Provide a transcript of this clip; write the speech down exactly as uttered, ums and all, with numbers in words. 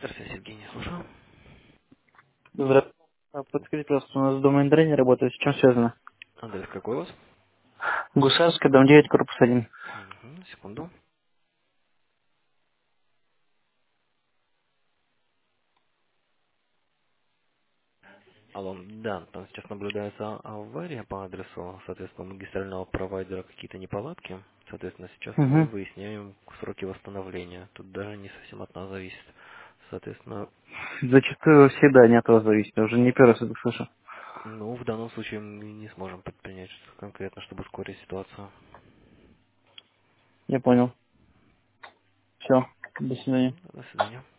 Здравствуйте, Сергей, не слушал. Здравствуйте. А, Подскажите, пожалуйста, у нас дома интернет не работает. С чем связано? Адрес какой у вас? Гусарская, дом девять, корпус один. Мгм, секунду. Алло, да, там сейчас наблюдается авария по адресу, соответственно, у магистрального провайдера какие-то неполадки. Соответственно, сейчас мы Угу. выясняем сроки восстановления. Тут даже не совсем от нас зависит. Соответственно, Зачастую всегда не от вас зависит. Я уже не первый раз это слышу. ну, в данном случае мы не сможем предпринять что-то конкретно, чтобы ускорить ситуацию. Я понял. Все. До свидания. М, До свидания.